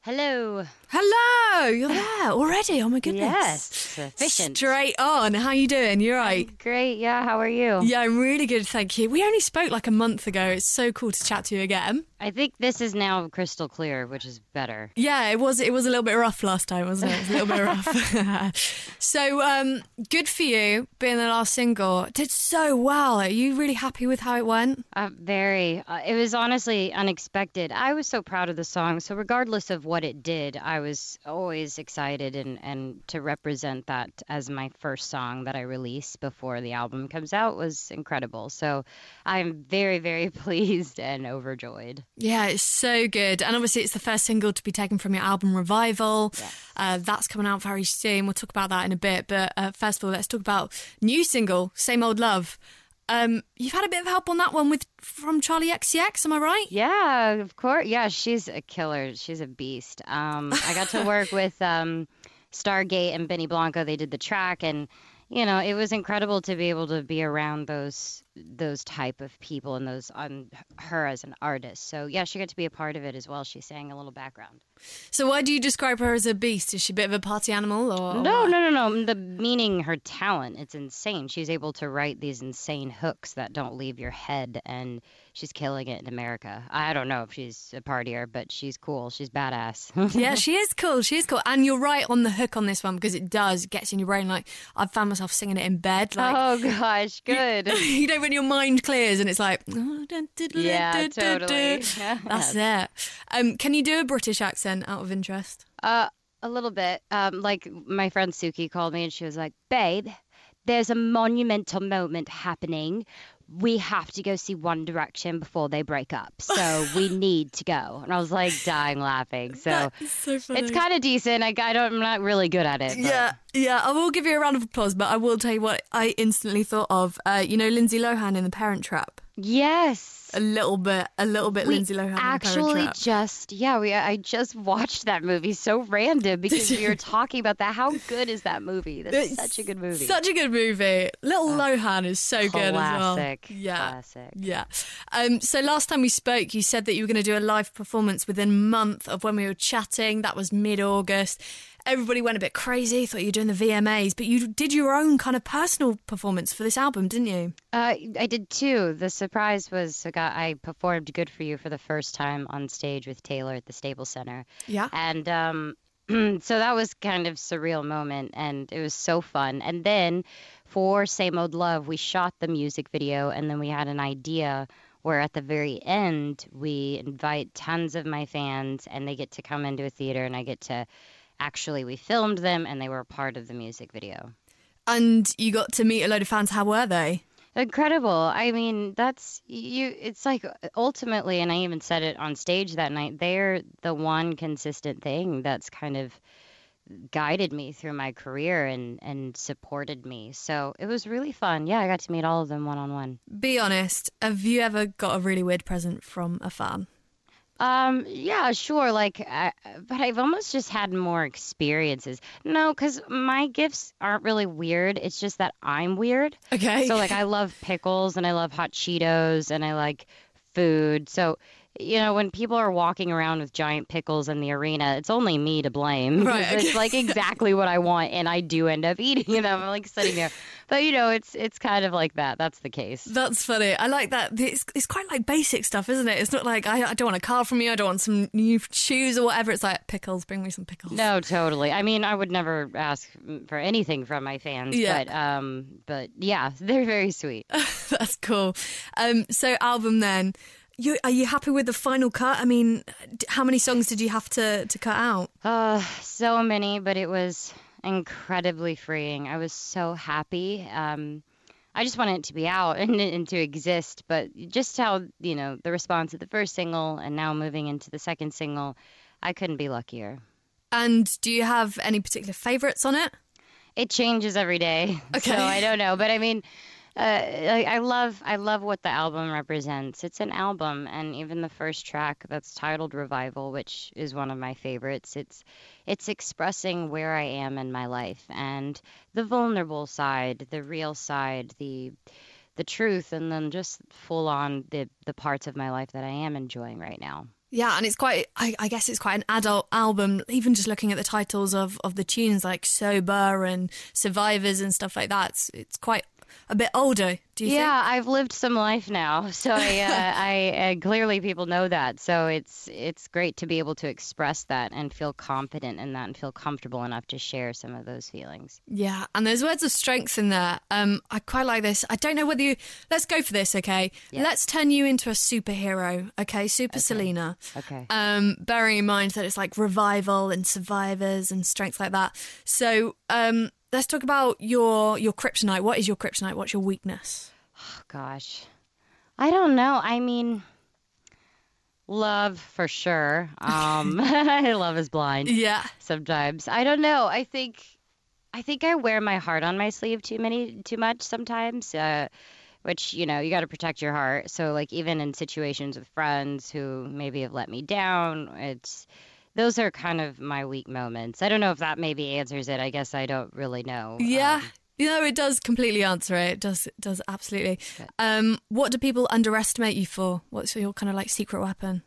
Hello. Hello, you're there already. Oh my goodness. Yes, efficient. Straight on. How you doing? You right? Great. Yeah. How are you? Yeah, I'm really good, thank you. We only spoke like a month ago. It's so cool to chat to you again. I think this is now crystal clear, which is better. Yeah, it was a little bit rough last time, wasn't it? It was a little bit rough. So, good for you being the last single. Did so well. Are you really happy with how it went? Very. It was honestly unexpected. I was so proud of the song. So regardless of what it did, I was always excited and to represent that as my first song that I release before the album comes out was incredible. So I'm very, very pleased and overjoyed. Yeah, it's so good. And obviously it's the first single to be taken from your album Revival. Yes. That's coming out very soon. We'll talk about that in a bit. But first of all, let's talk about new single, Same Old Love. You've had a bit of help on that one from Charlie XCX, am I right? Yeah, of course. Yeah, she's a killer. She's a beast. I got to work with Stargate and Benny Blanco. They did the track, and it was incredible to be able to be around those type of people and those on her as an artist. So yeah, she got to be a part of it as well. She sang a little background. So why do you describe her as a beast? Is she a bit of a party animal or No. what? The meaning her talent, it's insane. She's able to write these insane hooks that don't leave your head, and she's killing it in America. I don't know if she's a partier, but she's cool. She's badass. Yeah, she is cool. She is cool. And you're right on the hook on this one because it gets in your brain. Like, I've found myself singing it in bed. Like, oh gosh, good. When your mind clears and it's like, yeah, totally. That's it. Can you do a British accent out of interest? A little bit. Like my friend Suki called me and she was like, babe, there's a monumental moment happening. We have to go see One Direction before they break up. So we need to go. And I was like dying laughing. So, That's so funny. It's kind of decent. I'm not really good at it. But. Yeah. I will give you a round of applause, but I will tell you what I instantly thought of. Lindsay Lohan in The Parent Trap. Yes. A little bit Lindsay Lohan in The Parent Trap. I just watched that movie. So random because we were talking about that. How good is that movie? That's such a good movie. Such a good movie. Little Lohan is so good as well. Classic. Yeah. So last time we spoke, you said that you were going to do a live performance within a month of when we were chatting. That was mid-August. Everybody went a bit crazy, thought you were doing the VMAs, but you did your own kind of personal performance for this album, didn't you? I did too. The surprise was I performed Good For You for the first time on stage with Taylor at the Staples Center. Yeah. And so that was kind of surreal moment, and it was so fun. And then for Same Old Love, we shot the music video, and then we had an idea where at the very end, we invite tons of my fans, and they get to come into a theater, and I get to... Actually, we filmed them and they were a part of the music video. And you got to meet a load of fans. How were they? Incredible. I mean, it's like ultimately, and I even said it on stage that night, they're the one consistent thing that's kind of guided me through my career and supported me. So it was really fun. Yeah, I got to meet all of them one-on-one. Be honest, have you ever got a really weird present from a fan? Yeah, sure. But I've almost just had more experiences. No, because my gifts aren't really weird. It's just that I'm weird. Okay. So I love pickles and I love hot Cheetos and I like food. So, when people are walking around with giant pickles in the arena, it's only me to blame. Right. It's exactly what I want, and I do end up eating them. I'm sitting there. But, it's kind of like that. That's the case. That's funny. I like that. It's quite basic stuff, isn't it? It's not like, I don't want a car from you. I don't want some new shoes or whatever. It's like, pickles, bring me some pickles. No, totally. I mean, I would never ask for anything from my fans. Yeah. But yeah, they're very sweet. That's cool. So album then. Are you happy with the final cut? I mean, how many songs did you have to cut out? So many, but it was incredibly freeing. I was so happy. I just wanted it to be out and to exist, but just how, the response of the first single and now moving into the second single, I couldn't be luckier. And do you have any particular favorites on it? It changes every day. Okay. So I don't know, but I mean... I love what the album represents. It's an album, and even the first track that's titled Revival, which is one of my favorites, it's expressing where I am in my life and the vulnerable side, the real side, the truth, and then just full on the parts of my life that I am enjoying right now. Yeah, and it's quite, I guess it's quite an adult album, even just looking at the titles of the tunes like Sober and Survivors and stuff like that. It's quite a bit older, do you think? Yeah, I've lived some life now, so I clearly people know that. So it's great to be able to express that and feel confident in that and feel comfortable enough to share some of those feelings. Yeah, and there's words of strength in there. I quite like this. I don't know whether you... Let's go for this, okay? Yeah. Let's turn you into a superhero, okay? Super Selena. Okay. Bearing in mind that it's like Revival and Survivors and strength like that. So... let's talk about your kryptonite. What is your kryptonite? What's your weakness? Oh, gosh. I don't know. I mean, love for sure. Love is blind. Yeah. Sometimes. I don't know. I think I wear my heart on my sleeve too much sometimes. Which, you got to protect your heart. So like even in situations with friends who maybe have let me down, those are kind of my weak moments. I don't know if that maybe answers it. I guess I don't really know. Yeah. It does completely answer it. It does absolutely. What do people underestimate you for? What's your kind of like secret weapon?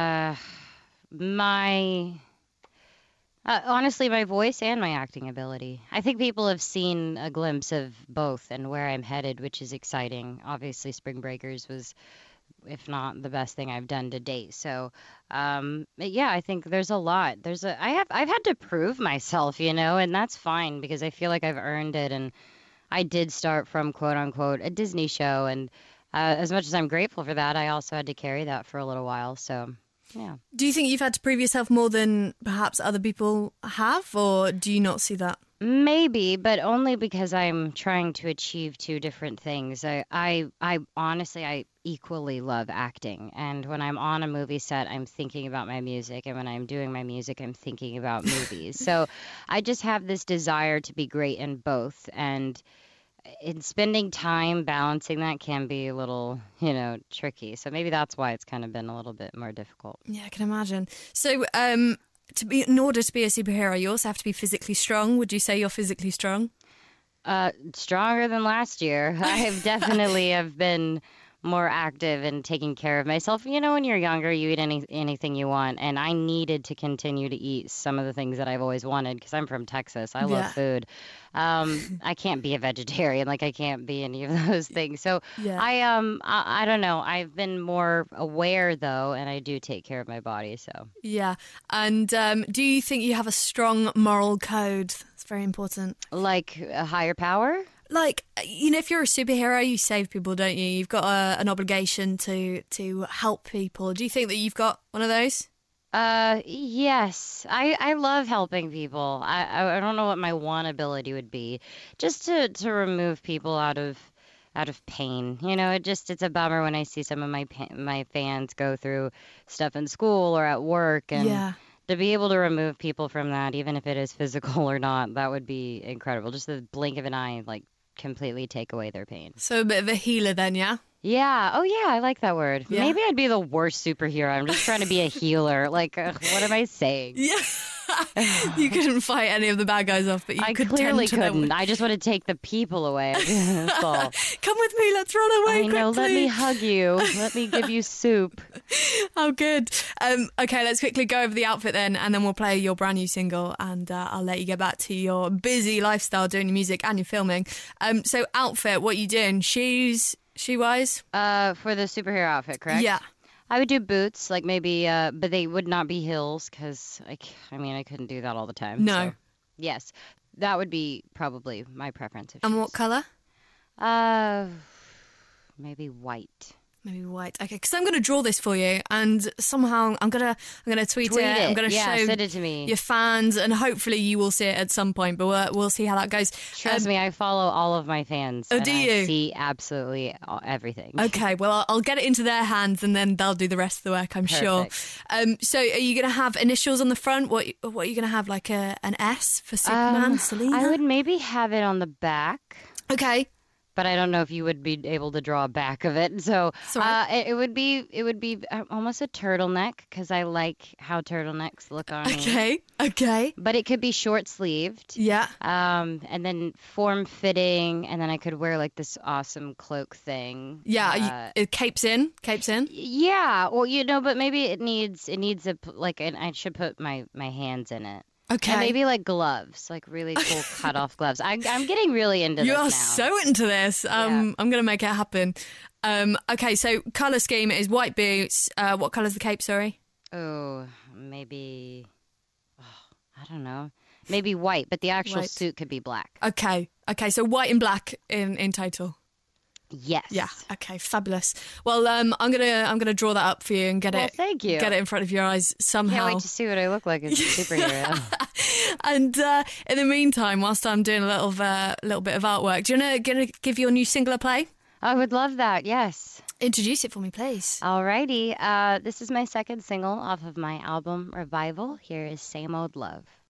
Honestly, my voice and my acting ability. I think people have seen a glimpse of both and where I'm headed, which is exciting. Obviously, Spring Breakers was, if not the best thing I've done to date. So, yeah, I think there's a lot. I've had to prove myself, and that's fine because I feel like I've earned it. And I did start from quote unquote a Disney show. And as much as I'm grateful for that, I also had to carry that for a little while. So, yeah. Do you think you've had to prove yourself more than perhaps other people have, or do you not see that? Maybe, but only because I'm trying to achieve two different things. I honestly, I equally love acting. And when I'm on a movie set, I'm thinking about my music. And when I'm doing my music, I'm thinking about movies. So I just have this desire to be great in both. And in spending time balancing that can be a little, tricky. So maybe that's why it's kind of been a little bit more difficult. Yeah, I can imagine. So, in order to be a superhero, you also have to be physically strong. Would you say you're physically strong? Stronger than last year. I've definitely have been more active and taking care of myself. When you're younger, you eat anything you want, and I needed to continue to eat some of the things that I've always wanted because I'm from Texas. I love food. I can't be a vegetarian, like I can't be any of those things. So yeah. I don't know. I've been more aware though, and I do take care of my body. So yeah. And do you think you have a strong moral code? It's very important. Like a higher power? Like, if you're a superhero, you save people, don't you? You've got an obligation to help people. Do you think that you've got one of those? Yes. I love helping people. I don't know what my one ability would be. Just to remove people out of pain. It's a bummer when I see some of my fans go through stuff in school or at work, and yeah. To be able to remove people from that, even if it is physical or not, that would be incredible. Just the blink of an eye, like, completely take away their pain. So a bit of a healer then, yeah? Yeah. Oh, yeah. I like that word. Yeah. Maybe I'd be the worst superhero. I'm just trying to be a healer. Like, what am I saying? Yeah. You couldn't fight any of the bad guys off, but you clearly couldn't. I just want to take the people away. That's all. Come with me. Let's run away quickly. Let me hug you. Let me give you soup. Oh, good. Okay, let's quickly go over the outfit then, and then we'll play your brand new single, and I'll let you get back to your busy lifestyle doing your music and your filming. So outfit, what are you doing? Shoe-wise? For the superhero outfit, correct? Yeah. I would do boots, like maybe, but they would not be heels because, I couldn't do that all the time. No. So, yes, that would be probably my preference. And what colour? Maybe white. Maybe white. Okay, because I'm going to draw this for you, and somehow I'm gonna tweet it. I'm going to show send it to me. Your fans, and hopefully you will see it at some point. But we'll see how that goes. Trust me, I follow all of my fans. Oh, do you? I see absolutely everything. Okay, well I'll get it into their hands, and then they'll do the rest of the work, I'm Perfect. sure. So are you going to have initials on the front? What are you going to have? Like an S for Superman, Selena? I would maybe have it on the back. Okay. but I don't know if you would be able to draw a back of it. So Sorry. it would be almost a turtleneck because I like how turtlenecks look on me. Okay. But it could be short sleeved. Yeah. And then form fitting, and then I could wear like this awesome cloak thing. Yeah, it capes in. Yeah, well, but maybe it needs and I should put my hands in it. Okay. And maybe like gloves, like really cool cut off gloves. I'm getting really into You this are now. so into this. I'm going to make it happen. Okay, so colour scheme is white boots. What colour's the cape, sorry? Oh, maybe, I don't know. Maybe white, but the actual White. suit could be black. Okay, so white and black in total. Yes. Yeah. Okay. Fabulous. Well, I'm gonna draw that up for you and get Well, it. thank you. Get it in front of your eyes somehow. Can't wait to see what I look like as a superhero. And in the meantime, whilst I'm doing a little bit of artwork, do you gonna give your new single a play? I would love that, yes. Introduce it for me, please. Alrighty. This is my second single off of my album Revival. Here is Same Old Love.